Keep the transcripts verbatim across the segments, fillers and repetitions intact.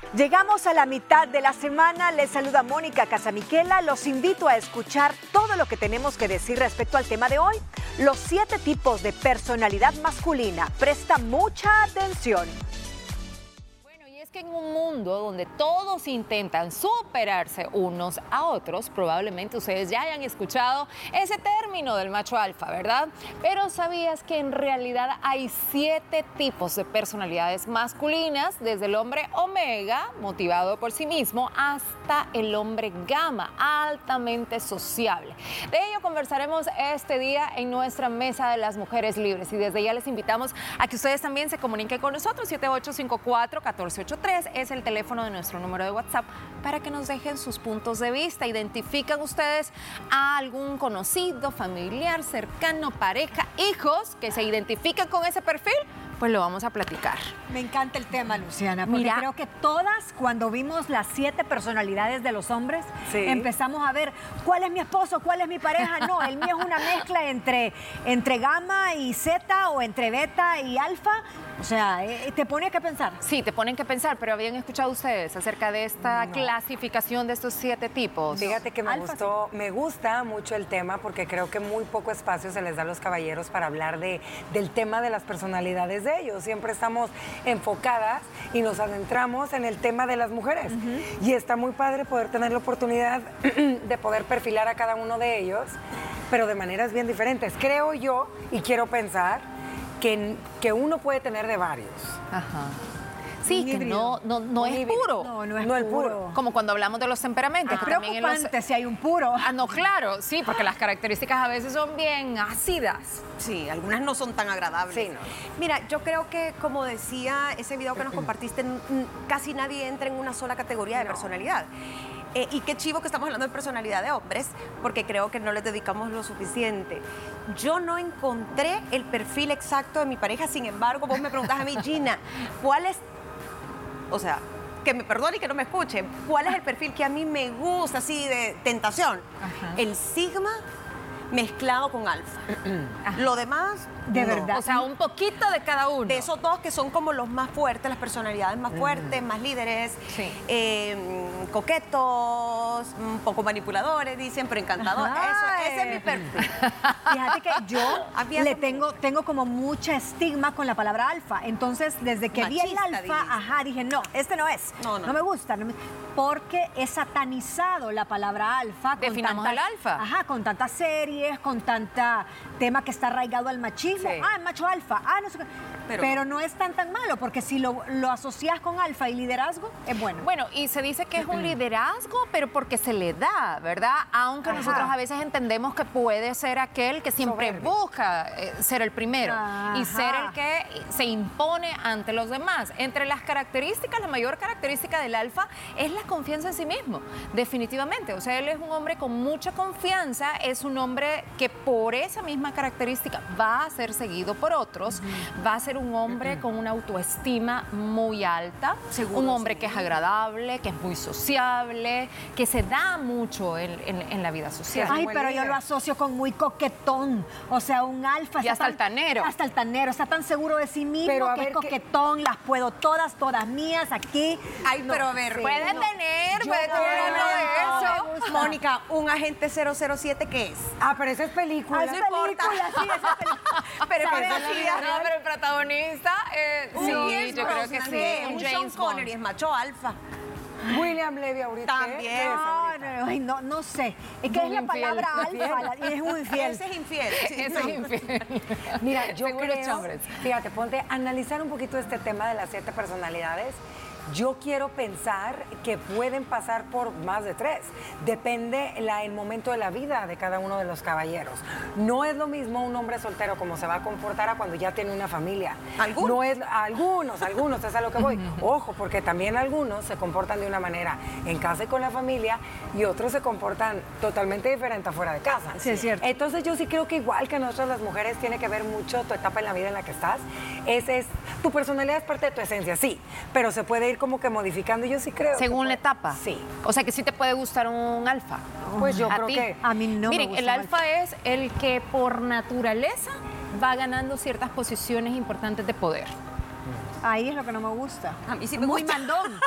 Llegamos a la mitad de la semana, les saluda Mónica Casamiquela, los invito a escuchar todo lo que tenemos que decir respecto al tema de hoy, los siete tipos de personalidad masculina. Presta mucha atención. Que en un mundo donde todos intentan superarse unos a otros, probablemente ustedes ya hayan escuchado ese término del macho alfa, ¿verdad? Pero ¿sabías que en realidad hay siete tipos de personalidades masculinas, desde el hombre omega, motivado por sí mismo, hasta el hombre gamma, altamente sociable? De ello conversaremos este día en nuestra Mesa de las Mujeres Libres y desde ya les invitamos a que ustedes también se comuniquen con nosotros. Siete ocho cinco cuatro, uno cuatro ocho tres es el teléfono de nuestro número de WhatsApp para que nos dejen sus puntos de vista. ¿Identifican ustedes a algún conocido, familiar, cercano, pareja, hijos que se identifican con ese perfil? Pues lo vamos a platicar. Me encanta el tema, Luciana, porque Mira, creo que todas, cuando vimos las siete personalidades de los hombres, sí, empezamos a ver cuál es mi esposo, cuál es mi pareja. No, el mío es una mezcla entre, entre gamma y zeta o entre beta y alfa. O sea, eh, te pone que pensar. Sí, te ponen que pensar, pero ¿habían escuchado ustedes acerca de esta no. clasificación de estos siete tipos? Fíjate que me Alfa, gustó, sí. me gusta mucho el tema porque creo que muy poco espacio se les da a los caballeros para hablar de, del tema de las personalidades de ellos. Siempre estamos enfocadas y nos adentramos en el tema de las mujeres. Uh-huh. Y está muy padre poder tener la oportunidad de poder perfilar a cada uno de ellos, pero de maneras bien diferentes. Creo yo, y quiero pensar, que, que uno puede tener de varios. Ajá. Sí, que no, no, no es puro. No, no es no puro. puro. Como cuando hablamos de los temperamentos. Es que también preocupante los... si hay un puro. Ah, no, claro, sí, porque las características a veces son bien ácidas. Sí, algunas no son tan agradables. Sí, no. Mira, yo creo que, como decía ese video que nos compartiste, casi nadie entra en una sola categoría de no. personalidad. Eh, y qué chivo que estamos hablando de personalidad de hombres, porque creo que no les dedicamos lo suficiente. Yo no encontré el perfil exacto de mi pareja, sin embargo, vos me preguntás a mí, Gina, ¿cuál es? O sea, que me perdone y que no me escuchen, ¿cuál es el perfil que a mí me gusta, así de tentación? Ajá. El sigma mezclado con alfa. Lo demás, de no. verdad. O sea, un poquito de cada uno. De esos dos que son como los más fuertes, las personalidades más fuertes, mm. más líderes, sí. eh, coquetos, un poco manipuladores, dicen, pero encantadores. Eso, ese es mi perfil. Fíjate que yo le tengo, tengo como mucha estigma con la palabra alfa. Entonces, desde que Machista, vi el alfa, dice. ajá, dije, no, este no es. No, no. no me gusta. No me, porque he satanizado la palabra alfa. Definamos con tantas, el alfa. Ajá, con tantas series, con tanta tema que está arraigado al machismo. Sí. Ah, macho alfa. Ah, no sé qué. Pero, Pero no es tan tan malo, porque si lo, lo asocias con alfa y liderazgo, es bueno. Bueno, y se dice que es un liderazgo, pero porque se le da, ¿verdad? Aunque Ajá. nosotros a veces entendemos que puede ser aquel que siempre Soberbio. busca eh, ser el primero Ajá. y ser el que se impone ante los demás. Entre las características, la mayor característica del alfa es la confianza en sí mismo, definitivamente. O sea, él es un hombre con mucha confianza, es un hombre que por esa misma característica va a ser seguido por otros, uh-huh. va a ser un hombre uh-huh. con una autoestima muy alta, Seguro, un hombre sí. que es agradable, que es muy sociable, que se da mucho en, en, en la vida social. Ay, pero yo lo asocio con muy coquetón, o sea, un alfa. Y hasta altanero. Hasta altanero, está tan seguro de sí mismo pero que es coquetón, que... las puedo todas, todas mías, aquí. Ay, no, pero a ver, sí, pueden no. tener, Yo pueden no, tener no, de eso. Mónica, un agente cero cero siete, ¿qué es? Ah, pero esa es película. Ah, es no película, importa. sí, esa es película. Pero ¿Sabes? es la vida No, pero el protagonista, eh, un sí, Pierce yo creo que Brosnan, sí. ¿qué? Un Un James Sean Bond. Connery es macho alfa. William Levy ahorita. También. No, no, ay, no, no sé. Es que Muy es la infiel. palabra alfa la- y es muy infiel. Ese es infiel. Sí, Ese no. es infiel. Mira, yo Seguro creo, chambres. fíjate, ponte a analizar un poquito este tema de las siete personalidades. Yo quiero pensar que pueden pasar por más de tres. Depende la, el momento de la vida de cada uno de los caballeros. No es lo mismo un hombre soltero como se va a comportar a cuando ya tiene una familia. ¿Algunos? No es, algunos, algunos, es a lo que voy. Ojo, porque también algunos se comportan de una manera en casa y con la familia y otros se comportan totalmente diferente afuera de casa. Sí, es cierto. Entonces yo sí creo que igual que nosotras las mujeres tiene que ver mucho tu etapa en la vida en la que estás. Ese es, tu personalidad es parte de tu esencia, sí, pero se puede ir como que modificando, yo sí creo. Según la etapa. Sí. O sea que sí te puede gustar un alfa. Pues yo ¿A creo ti? que... A mí no Miren, me gusta el un alfa es el que por naturaleza va ganando ciertas posiciones importantes de poder. Ahí es lo que no me gusta. A mí sí me Muy gusta. mandón.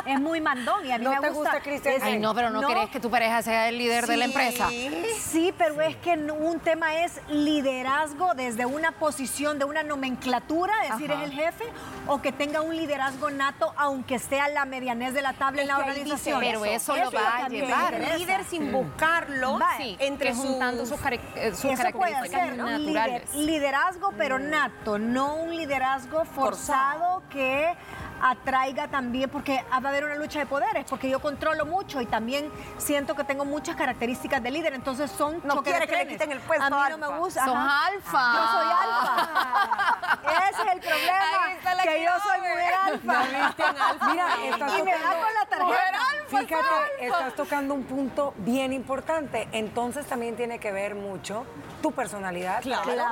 es muy mandón y a mí ¿No me te gusta. gusta, Cristian? es- Ay, no, pero no, no. querés que tu pareja sea el líder de la empresa. Sí, pero es que un tema es liderazgo desde una posición de una nomenclatura, es decir, Ajá. es el jefe, o que tenga un liderazgo nato, aunque esté a la medianez de la tabla en la Es que ahí organización. dice Pero eso lo es va que a a mí me llevar. interesa. líder sin buscarlo, Va, Sí, entre que juntando sus- sus, cari- eh, sus Eso puede características ser un naturales. lider- liderazgo, pero nato, no un liderazgo forzado que atraiga también, porque va a haber una lucha de poderes, porque yo controlo mucho y también siento que tengo muchas características de líder, entonces son No choque de quiere que le trenes. quiten el puesto A mí no alfa. me gusta. Sos ajá. alfa. Yo soy alfa. Ese es el problema, Ahí está la que yo soy clave. mujer alfa. Mira, estás Y me da tocando- con la tarjeta. Fíjate, estás tocando un punto bien importante. Entonces también tiene que ver mucho tu personalidad.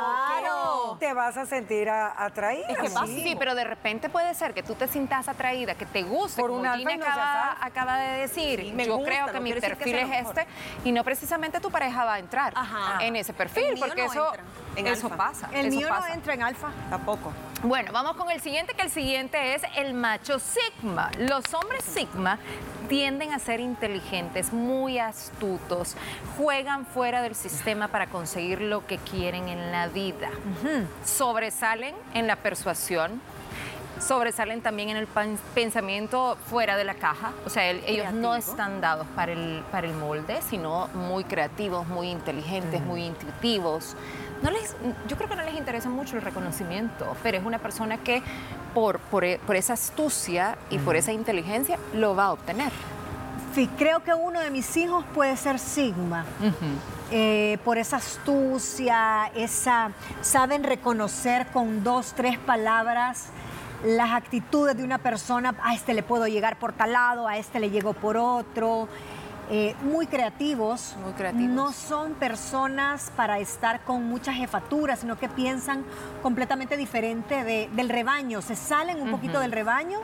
Claro. Te vas a sentir a- atraída. Es que sí. sí, pero de repente puede ser que tú te sientas atraída, que te guste, Por como un alfa Gina y no seas acaba, alfa. acaba de decir. Sí, me yo gusta, creo no que mi quiere decir que perfil sea es lo mejor. este y no precisamente tu pareja va a entrar Ajá. en ese El perfil, mío porque no eso, entra en eso alfa. pasa. El eso mío pasa. no entra en alfa. Tampoco. Bueno, vamos con el siguiente, que el siguiente es el macho Sigma. Los hombres Sigma tienden a ser inteligentes, muy astutos, juegan fuera del sistema para conseguir lo que quieren en la vida. Sobresalen en la persuasión, sobresalen también en el pan- pensamiento fuera de la caja. O sea, el- ellos no Creativo. están dados para el, para el molde, sino muy creativos, muy inteligentes, muy intuitivos. No les, yo creo que no les interesa mucho el reconocimiento, pero es una persona que por, por, e- por esa astucia y por esa inteligencia lo va a obtener. Sí, creo que uno de mis hijos puede ser Sigma. Eh, por esa astucia, esa saben reconocer con dos, tres palabras las actitudes de una persona. A este le puedo llegar por tal lado, a este le llego por otro. Eh, muy creativos. Muy creativos. No son personas para estar con muchas jefaturas, sino que piensan completamente diferente de- del rebaño. Se salen un poquito del rebaño.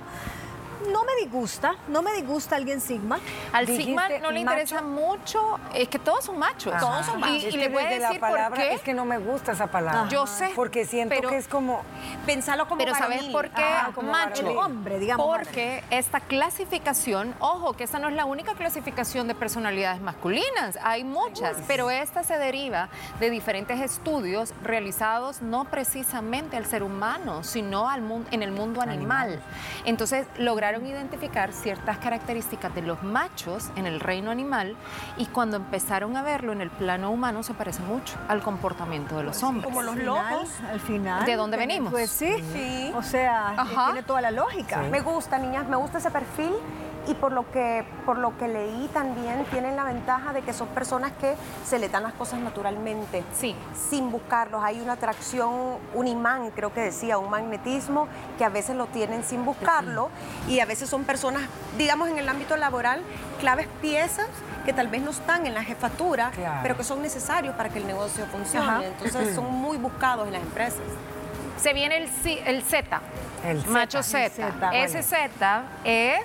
No me disgusta, no me disgusta alguien Sigma. Al Dijiste Sigma no le macho. interesa mucho, es que todos son machos. Ajá. Todos son machos. Y, Es y que le voy a desde la decir por palabra, qué. es que no me gusta esa palabra. Yo sé, Porque siento pero- que es como... Pensalo como Pero ¿sabes varonil. por qué Ajá, como macho? varonil. Hombre, digamos. Porque esta clasificación, ojo, que esta no es la única clasificación de personalidades masculinas, hay muchas, pero esta se deriva de diferentes estudios realizados no precisamente al ser humano, sino al mun- en el mundo animal. Entonces lograron identificar ciertas características de los machos en el reino animal y cuando empezaron a verlo en el plano humano se parece mucho al comportamiento de los hombres. Como los Al final, lobos. Al final. ¿De dónde pues, venimos? Pues sí. Sí. O sea, Ajá. tiene toda la lógica. Sí. Me gusta, niñas, me gusta ese perfil y por lo que por lo que leí también tienen la ventaja de que son personas que se les dan las cosas naturalmente, Sí. sin buscarlos. Hay una atracción, un imán, creo que decía, un magnetismo que a veces lo tienen sin buscarlo. Y a veces son personas, digamos en el ámbito laboral, claves piezas que tal vez no están en la jefatura, Claro. pero que son necesarios para que el negocio funcione. Ajá. Entonces son muy buscados en las empresas. Se viene el, ci- el Z, El Z. macho El Z. Z, Ese Z es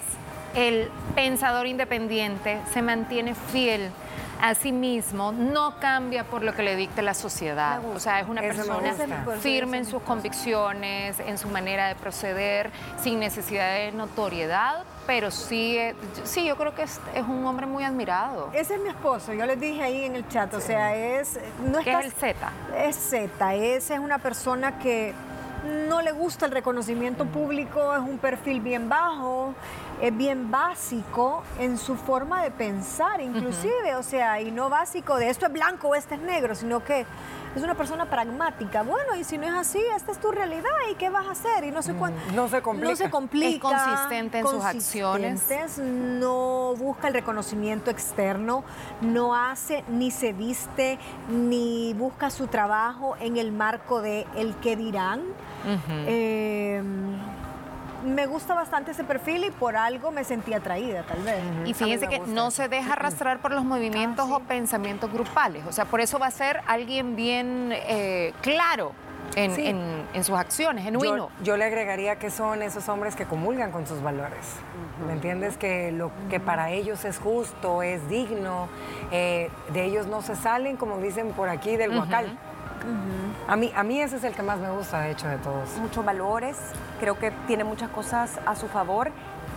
el pensador independiente, se mantiene fiel a sí mismo, no cambia por lo que le dicte la sociedad. O sea, es una Eso me persona gusta. firme en sus convicciones, en su manera de proceder, sin necesidad de notoriedad, pero sí, eh, sí yo creo que es, es un hombre muy admirado. Ese es mi esposo, yo les dije ahí en el chat, o sea, es... No es ¿Qué es cas- el Z? Es Z, ese es una persona que no le gusta el reconocimiento público, es un perfil bien bajo, es bien básico en su forma de pensar, inclusive, o sea, y no básico de esto es blanco o este es negro, sino que es una persona pragmática. Bueno, y si no es así, esta es tu realidad y qué vas a hacer y no sé cuánto. No se complica. No se complica. Es consistente en sus acciones. Consistentes, no busca el reconocimiento externo, no hace ni se viste ni busca su trabajo en el marco de el qué dirán. Eh, me gusta bastante ese perfil y por algo me sentí atraída, tal vez. Y fíjense me que gusta no eso. se deja arrastrar por los movimientos o pensamientos grupales. O sea, por eso va a ser alguien bien eh, claro en, Sí. en- en sus acciones, genuino. Yo, yo le agregaría que son esos hombres que comulgan con sus valores. ¿Me entiendes? Que lo que para ellos es justo, es digno, eh, de ellos no se salen, como dicen por aquí, del guacal. a, mí, a mí ese es el que más me gusta, de hecho, de todos. muchos valores, creo que tiene muchas cosas a su favor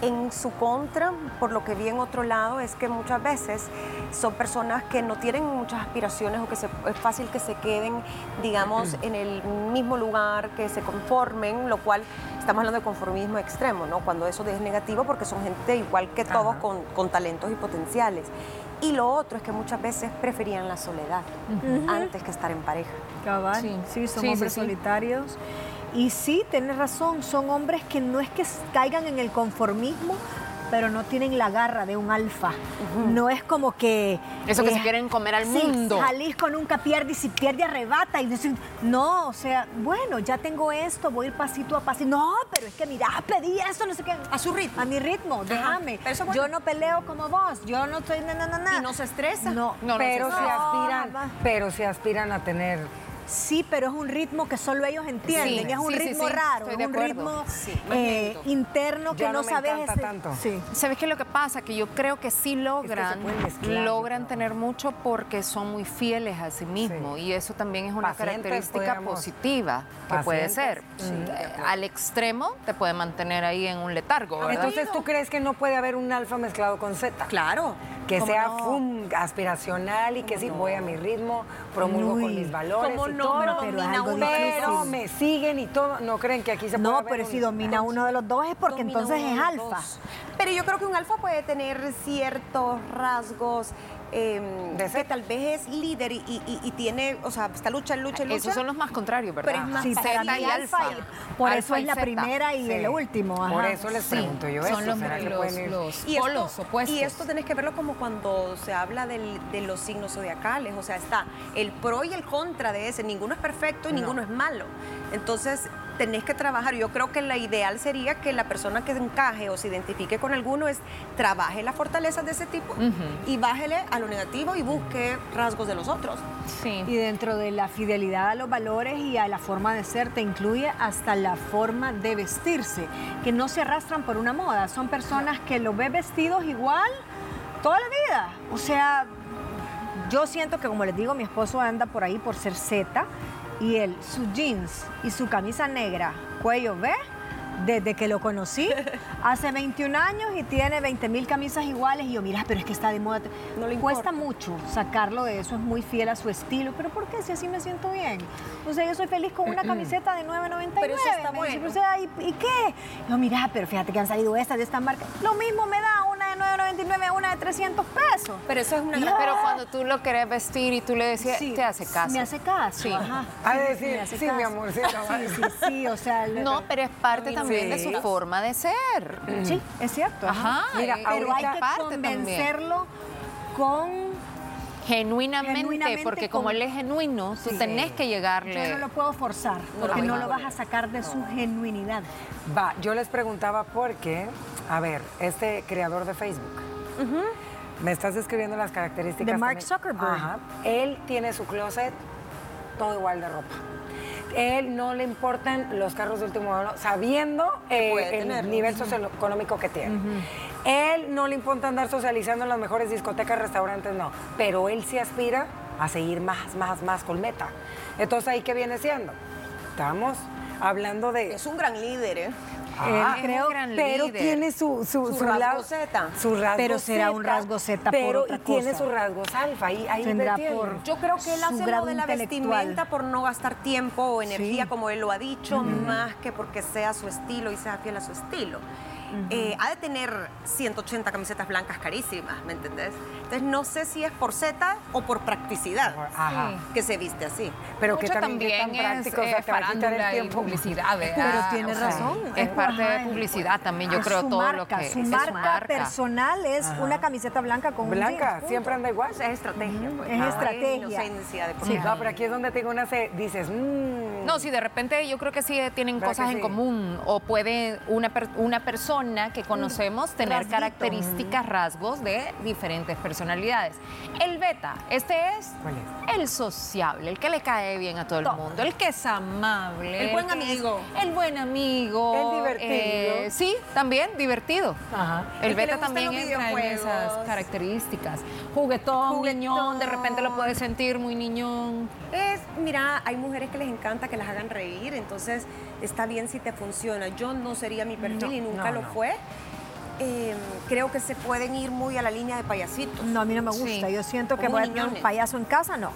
En su contra, por lo que vi en otro lado, es que muchas veces son personas que no tienen muchas aspiraciones o que se, es fácil que se queden, digamos, en el mismo lugar, que se conformen, lo cual estamos hablando de conformismo extremo, ¿no? Cuando eso es negativo porque son gente igual que todos con, con talentos y potenciales. Y lo otro es que muchas veces preferían la soledad uh-huh. antes que estar en pareja. Cabal, sí, sí son sí, hombres sí, sí. solitarios. Y sí, tienes razón, son hombres que no es que caigan en el conformismo, pero no tienen la garra de un alfa. Uh-huh. No es como que... Eso que eh, se quieren comer al sí, mundo. Jalisco nunca pierde y si pierde arrebata. Y dicen, no, o sea, bueno, ya tengo esto, voy a ir pasito a pasito. No, pero es que mira, pedí eso, no sé qué. A su ritmo. A mi ritmo, déjame. Bueno. Yo no peleo como vos, yo no estoy... Na, na, na, na. Y no se estresa. No, no pero, no si no, aspiran, no. pero si aspiran a tener... Sí, pero es un ritmo que solo ellos entienden, sí, es un sí, ritmo sí, sí, raro, es un acuerdo. ritmo sí, eh, interno que ya no, no sabes. Me ese... tanto. Sí. ¿Sabes qué es lo que pasa? Que yo creo que sí logran, es que mezclar, logran ¿no? tener mucho porque son muy fieles a sí mismos sí. y eso también es una Pacientes, característica podríamos... positiva que Pacientes, puede ser. Sí, al extremo te puede mantener ahí en un letargo, ¿verdad? Entonces, ¿tú crees que no puede haber un alfa mezclado con zeta? Claro. Que sea no? fum, aspiracional y que sí, no? voy a mi ritmo, promulgo Uy, con mis valores ¿cómo y no? todo, Pero, pero, uno pero me siguen y todo. ¿No creen que aquí se puede No, pero si domina uno de los dos es porque domina entonces es alfa. Dos. Pero yo creo que un alfa puede tener ciertos rasgos eh, que tal vez es líder y, y, y tiene, o sea, está lucha, lucha, lucha. Esos son los más contrarios, ¿verdad? Pero es más sí, zeta y alfa. Por alfa eso es la zeta. primera y sí. el último. Ajá. Por eso les pregunto sí. yo son eso. Los, ¿será los, que pueden ir? los y polos esto, opuestos. Y esto tenés que verlo como cuando se habla del, de los signos zodiacales. O sea, está el pro y el contra de ese. Ninguno es perfecto y no. ninguno es malo. Entonces, tenés que trabajar. Yo creo que la ideal sería que la persona que encaje o se identifique con alguno es trabaje las fortalezas de ese tipo uh-huh. y bájele a lo negativo y busque rasgos de los otros. Sí. Y dentro de la fidelidad a los valores y a la forma de ser te incluye hasta la forma de vestirse, que no se arrastran por una moda. Son personas que los ves vestidos igual toda la vida. O sea, yo siento que, como les digo, mi esposo anda por ahí por ser zeta. Y él, su jeans y su camisa negra, cuello V, desde que lo conocí, hace veintiún años y tiene veinte mil camisas iguales. Y yo, mira, pero es que está de moda. No le Cuesta importa. mucho sacarlo de eso, es muy fiel a su estilo. ¿Pero por qué? Si así me siento bien. O sea, yo soy feliz con una camiseta de nueve noventa y nueve. Pero eso está me bueno. dice, o sea, ¿y, ¿y qué? Yo, mira, pero fíjate que han salido estas de esta marca. Lo mismo me da una de nueve noventa y nueve a una de trescientos pesos. Pero eso es una... No. Pero cuando tú lo querés vestir y tú le decías, sí, te hace caso. Me hace caso, sí. Ajá. A sí, decir, me hace sí, caso. mi amorcito. Sí, sí, sí, o sea... No, pero es parte también sí. de su forma de ser. Sí, es cierto. Ajá. Mira, pero hay que parte convencerlo con... Genuinamente, Genuinamente porque con... como él es genuino, tú sí. tenés que llegarle... Yo no lo puedo forzar, porque no, no lo vas a sacar de su genuinidad. Va, yo les preguntaba porque, a ver, este creador de Facebook, uh-huh. me estás describiendo las características... De Mark también. Zuckerberg. Ajá. Él tiene su closet todo igual de ropa. Él no le importan los carros de último modelo, sabiendo eh, el tener. nivel socioeconómico que tiene. Uh-huh. Él no le importa andar socializando en las mejores discotecas, restaurantes, no. Pero él sí aspira a seguir más, más, más con meta. Entonces, ¿ahí qué viene siendo? Estamos hablando de... Es un gran líder, ¿eh? Ah, es creo, un gran pero líder. tiene su, su, Su su rasgo lado- zeta. su rasgo Pero será zeta, un rasgo zeta por pero otra y tiene cosa. sus rasgos alfa. Ahí, ahí Tendrá me tiene. por- Yo creo que él Su hace lo grado de la intelectual. vestimenta por no gastar tiempo o energía, Sí. como él lo ha dicho, uh-huh. más que porque sea su estilo y sea fiel a su estilo. Uh-huh. eh, ha de tener ciento ochenta camisetas blancas carísimas, ¿me entendés? Entonces no sé si es por zeta o por practicidad Ajá. que se viste así. Pero que Mucho también, también qué tan es práctico, o sea, eh, te va a quitar el farándula y tiempo. publicidad, ¿verdad? Pero tiene O sea, razón. es Es parte ajá, de publicidad también, yo a creo, su todo marca, lo que su es marca, su marca. personal es Ajá. una camiseta blanca con un Blanca, jeans, punto. siempre anda igual. O sea, es estrategia. Pues. Es Ah, estrategia. inocencia de por Sí. medio. No, pero aquí es donde tengo una, se, dices, mmm. No, sí, de repente yo creo que sí tienen ¿Verdad cosas que en sí? común o puede una, per- una persona que conocemos tener rasguito. características, rasgos de diferentes personalidades. El beta, este es ¿Cuál es? el sociable, el que le cae bien a todo el Todo. mundo, el que es amable. El buen que amigo. es- el buen amigo. El divertido. eh, sí, también divertido. Ajá. El El que le beta gustan también los entra en videojuegos. esas características. Juguetón, Juguetón. niñón, de repente lo puedes sentir muy niñón. Es, mira, hay mujeres que les encanta que las hagan reír, entonces está bien si te funciona. Yo no sería mi perfil No, y nunca no, lo no. fue. eh, creo que se pueden ir muy a la línea de payasitos. No, a mí no me gusta. Sí. Yo siento que Como voy a tener un niñones. payaso en casa, no.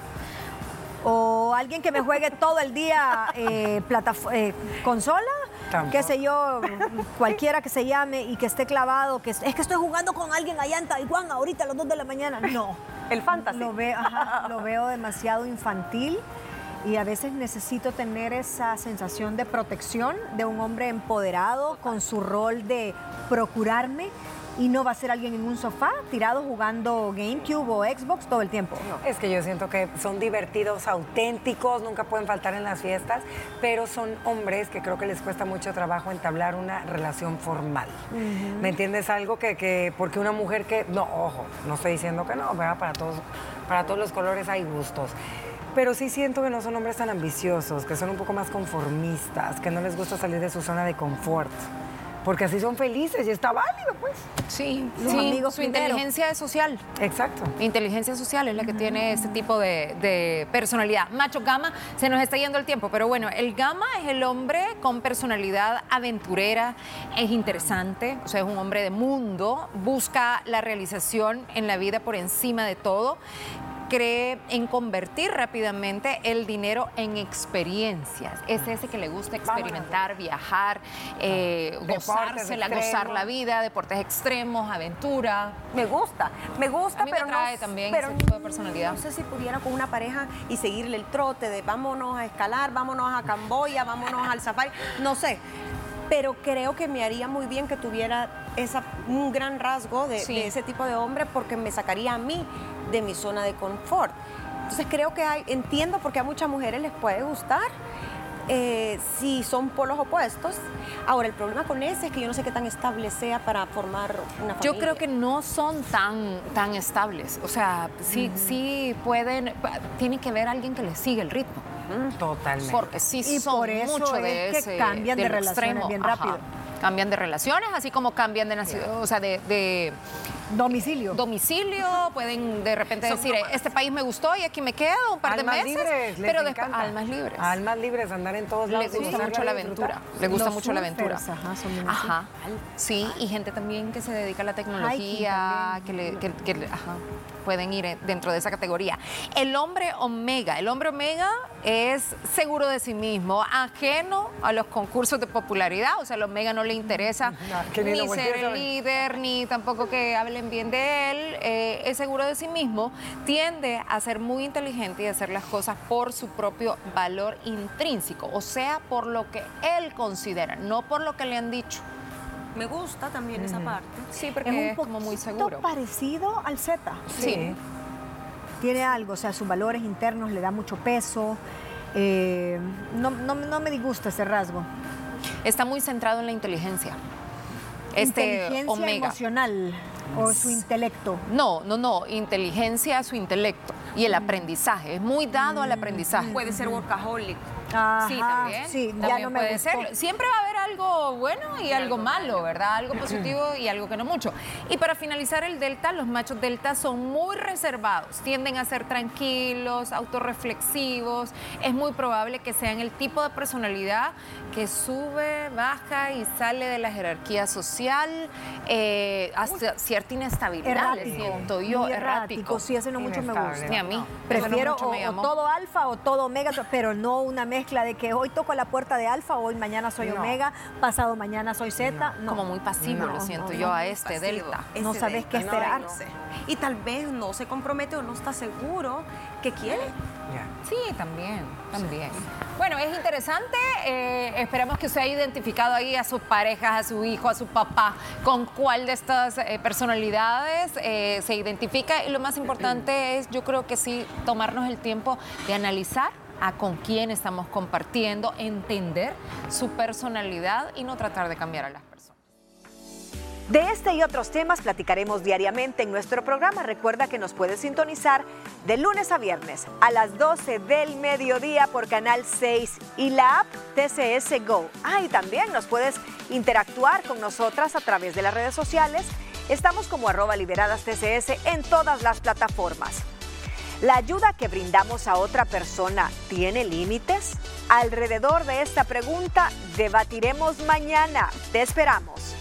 O alguien que me juegue todo el día eh, plataf- eh, consola, Tampoco. qué sé yo, cualquiera que se llame y que esté clavado, que es, es que estoy jugando con alguien allá en Taiwán ahorita a las dos de la mañana. No. El fantasy. Lo veo, ajá, lo veo demasiado infantil y a veces necesito tener esa sensación de protección de un hombre empoderado con su rol de procurarme. Y no va a ser alguien en un sofá tirado jugando GameCube o Xbox todo el tiempo. No. Es que yo siento que son divertidos, auténticos, nunca pueden faltar en las fiestas, pero son hombres que creo que les cuesta mucho trabajo entablar una relación formal. Uh-huh. ¿Me entiendes? Algo que, que, porque una mujer que, no, ojo, no estoy diciendo que no, ¿verdad? Para todos, para todos los colores hay gustos. Pero sí siento que no son hombres tan ambiciosos, que son un poco más conformistas, que no les gusta salir de su zona de confort. Porque así son felices y está válido, pues. Sí, Los sí, amigos su primero. inteligencia es social. Exacto. Inteligencia social es la que tiene este tipo de, de personalidad. Macho Gama, se nos está yendo el tiempo, pero bueno, el Gama es el hombre con personalidad aventurera, es interesante, o sea, es un hombre de mundo, busca la realización en la vida por encima de todo. Cree en convertir rápidamente el dinero en experiencias. Es ese que le gusta experimentar, viajar, eh, gozársela, gozar la vida, deportes extremos, aventura. Me gusta, me gusta, A mí pero me trae no, también pero ese tipo de personalidad. No sé si pudiera con una pareja y seguirle el trote de vámonos a escalar, vámonos a Camboya, vámonos al safari, no sé. Pero creo que me haría muy bien que tuviera esa, un gran rasgo de, Sí. de ese tipo de hombre porque me sacaría a mí de mi zona de confort. Entonces creo que hay, entiendo porque a muchas mujeres les puede gustar eh, si son polos opuestos. Ahora, el problema con ese es que yo no sé qué tan estable sea para formar una familia. Yo creo que no son tan, tan estables. O sea, sí, uh-huh. sí pueden, tiene que ver alguien que les sigue el ritmo. Totalmente. Porque sí y son por eso mucho es de que ese cambian de del relaciones extremo. bien Ajá. rápido. Cambian de relaciones, así como cambian de, naci- o sea, de, de domicilio. domicilio, pueden de repente Son decir, nómadas. este país me gustó y aquí me quedo un par Almas de meses, libres, les pero después encanta. almas libres. Almas libres, andar en todos lados. Les gusta gozarla mucho la y disfrutar. aventura. Les gusta Los mucho la aventura. surfers, ajá, son bien Ajá. así. Sí, y gente también que se dedica a la tecnología, que, le, que, que le- ajá, pueden ir dentro de esa categoría. El hombre omega. El hombre omega es seguro de sí mismo, ajeno a los concursos de popularidad. O sea, al omega no le interesa No, que ni ni lo voltees ser a el ver. líder, ni tampoco que hablen bien de él. Eh, es seguro de sí mismo, tiende a ser muy inteligente y a hacer las cosas por su propio valor intrínseco, o sea, por lo que él considera, no por lo que le han dicho. Me gusta también esa parte. Sí, porque Es es, un como muy poquito seguro. parecido al Z. Sí. Tiene algo, o sea, sus valores internos le da mucho peso. Eh, no, no, no me disgusta ese rasgo. Está muy centrado en la inteligencia. Este Inteligencia omega. emocional o su intelecto. No, no, no, inteligencia, su intelecto y el aprendizaje. Es muy dado al aprendizaje. Puede ser workaholic. Ajá, Sí, también. sí, ya también no me puede gustó. ser. Siempre va a haber algo bueno y, algo malo, ¿verdad? Algo positivo y algo que no mucho. Y para finalizar el delta, los machos delta son muy reservados, tienden a ser tranquilos, autorreflexivos. Es muy probable que sean el tipo de personalidad que sube, baja y sale de la jerarquía social, eh, hasta cierta inestabilidad, le Errático. siento yo, Muy errático. Sí, ese no mucho me Inestable. gusta. Ni a mí. Prefiero Eso no mucho me o, o llamó. todo alfa o todo omega, pero no una mezcla de que hoy toco la puerta de alfa, hoy mañana soy No. omega, pasado mañana soy zeta. No. Como muy pasivo, No, lo siento no, yo no, a este pasivo. delta. No Ese sabes qué delta, esperar. no, no sé. Y tal vez no se compromete o no está seguro que quiere. Ya. Sí, también, también. Bueno, es interesante. eh, esperamos que usted haya identificado ahí a sus parejas, a su hijo, a su papá, con cuál de estas eh, personalidades eh, se identifica. Y lo más importante es, yo creo que sí, tomarnos el tiempo de analizar a con quién estamos compartiendo, entender su personalidad y no tratar de cambiar a las personas. De este y otros temas platicaremos diariamente en nuestro programa. Recuerda que nos puedes sintonizar de lunes a viernes a las doce del mediodía por Canal seis y la app T C S Go. Ah, y también nos puedes interactuar con nosotras a través de las redes sociales. Estamos como arroba liberadas T C S en todas las plataformas. ¿La ayuda que brindamos a otra persona tiene límites? Alrededor de esta pregunta debatiremos mañana. Te esperamos.